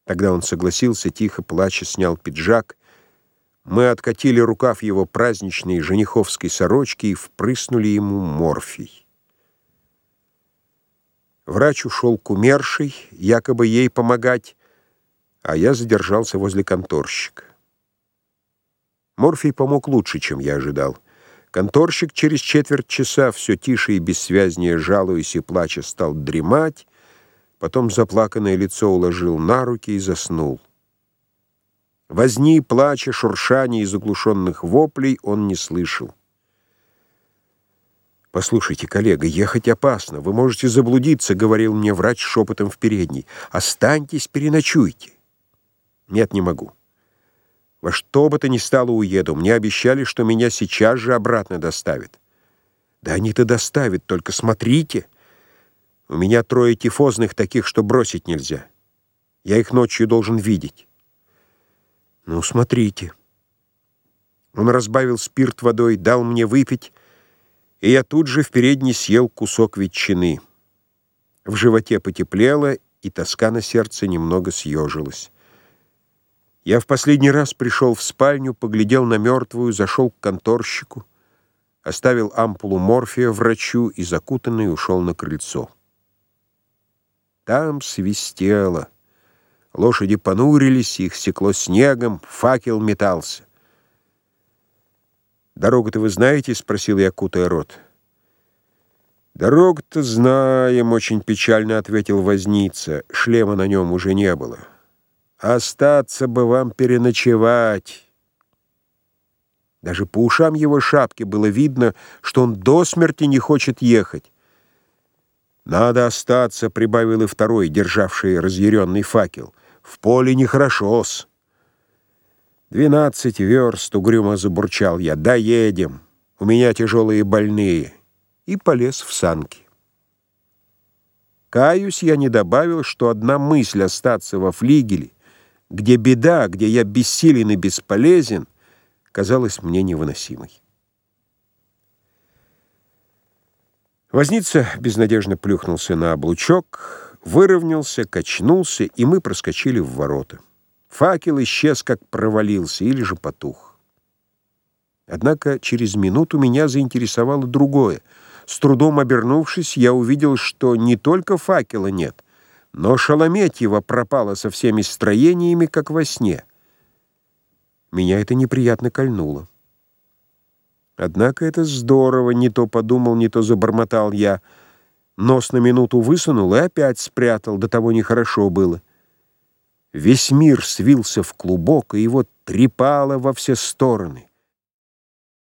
Тогда он согласился, тихо плача снял пиджак. Мы откатили рукав его праздничной жениховской сорочки и впрыснули ему морфий. Врач ушел к умершей, якобы ей помогать, а я задержался возле конторщика. Морфий помог лучше, чем я ожидал. Конторщик через четверть часа, все тише и бессвязнее жалуясь и плача, стал дремать, потом заплаканное лицо уложил на руки и заснул. Возни, плача, шуршания и заглушенных воплей он не слышал. «Послушайте, коллега, ехать опасно, вы можете заблудиться», — говорил мне врач шепотом в передней. «Останьтесь, переночуйте». «Нет, не могу. Во что бы то ни стало уеду. Мне обещали, что меня сейчас же обратно доставят». «Да они-то доставят, только смотрите. У меня 3 тифозных таких, что бросить нельзя. Я их ночью должен видеть». «Ну, смотрите». Он разбавил спирт водой, дал мне выпить, и я тут же в передней съел кусок ветчины. В животе потеплело, и тоска на сердце немного съежилась. Я в последний раз пришел в спальню, поглядел на мертвую, зашел к конторщику, оставил ампулу морфия врачу и, закутанный, ушел на крыльцо. Там свистело. Лошади понурились, их секло снегом, факел метался. «Дорогу-то вы знаете?» — спросил я, кутая рот. «Дорогу-то знаем», — очень печально ответил возница. Шлема на нем уже не было. «Остаться бы вам переночевать». Даже по ушам его шапки было видно, что он до смерти не хочет ехать. «Надо остаться», — прибавил и второй, державший разъяренный факел. «В поле нехорошо-с». 12 верст, — угрюмо забурчал я, — доедем, у меня тяжелые больные, и полез в санки. Каюсь, я не добавил, что одна мысль остаться во флигеле, где беда, где я бессилен и бесполезен, казалась мне невыносимой. Возница безнадежно плюхнулся на облучок, выровнялся, качнулся, и мы проскочили в ворота. Факел исчез, как провалился, или же потух. Однако через минуту меня заинтересовало другое. С трудом обернувшись, я увидел, что не только факела нет, но Шалометьева пропала со всеми строениями, как во сне. Меня это неприятно кольнуло. Однако это здорово, не то подумал, не то забормотал я. Нос на минуту высунул и опять спрятал, до того нехорошо было. Весь мир свился в клубок, и его трепало во все стороны.